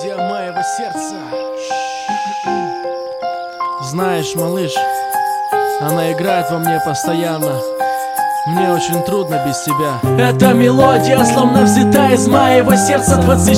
Мелодия моего сердца. Знаешь, малыш, она играет во мне постоянно. Мне очень трудно без тебя. Эта мелодия словно взята из моего сердца.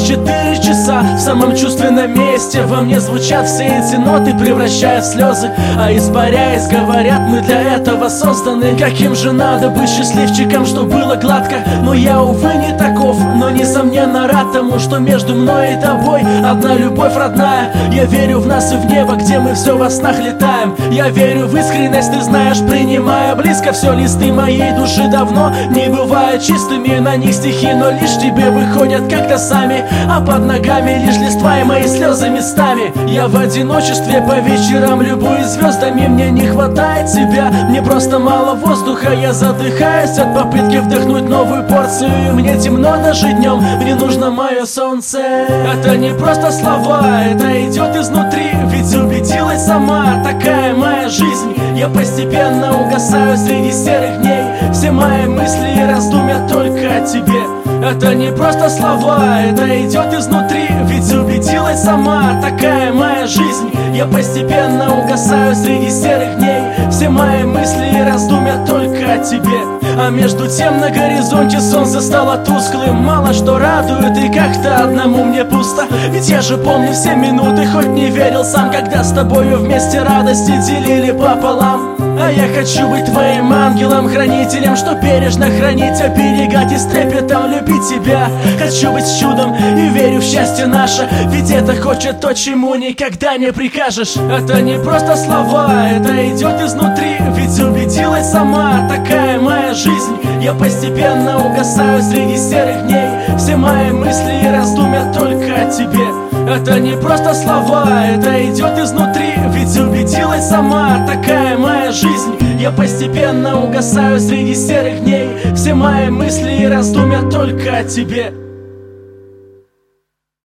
24 часа в самом чувственном месте. Во мне звучат все эти ноты, превращая в слезы. А испаряясь, говорят, мы для этого созданы. Каким же надо быть счастливчиком, что было гладко. Но я, увы, не таков. Но несомненно рад тому, что между мной и тобой одна любовь родная. Я верю в нас и в небо, где мы все во снах летаем. Я верю в искренность, ты знаешь, принимая близко все листы моей души давно не бывают чистыми. На них стихи, но лишь тебе выходят как-то сами. А под ногами лишь листва и мои слезы местами. Я в одиночестве по вечерам любуюсь звездами. Мне не хватает тебя, мне просто мало воздуха. Я задыхаюсь от попытки вдохнуть новую порцию. И мне темно даже днем, мне нужно мое солнце. Это не просто слова, это идет изнутри. Ведь убедилась сама, такая моя жизнь. Я постепенно угасаю среди серых дней. Все мои мысли и раздумья только о тебе. Это не просто слова, это идет изнутри. Ведь убедилась сама, такая моя жизнь. Я постепенно угасаю среди серых дней. Все мои мысли и раздумья только о тебе. А между тем на горизонте солнце стало тусклым. Мало что радует и как-то одному мне пусто. Ведь я же помню все минуты, хоть не верил сам, когда с тобою вместе радости делили пополам. А я хочу быть твоим ангелом-хранителем, что бережно хранить, оберегать и с трепетом любить тебя. Хочу быть чудом и верю в счастье наше. Ведь это хочет то, чему никогда не прикажешь. Это не просто слова, это идет изнутри. Ведь убедилась сама, такая моя жизнь. Я постепенно угасаю среди серых дней. Все мои мысли и раздумья только о тебе. Это не просто слова, это идет изнутри. Ведь убедилась сама, такая моя жизнь. Я постепенно угасаю среди серых дней. Все мои мысли и раздумья только о тебе.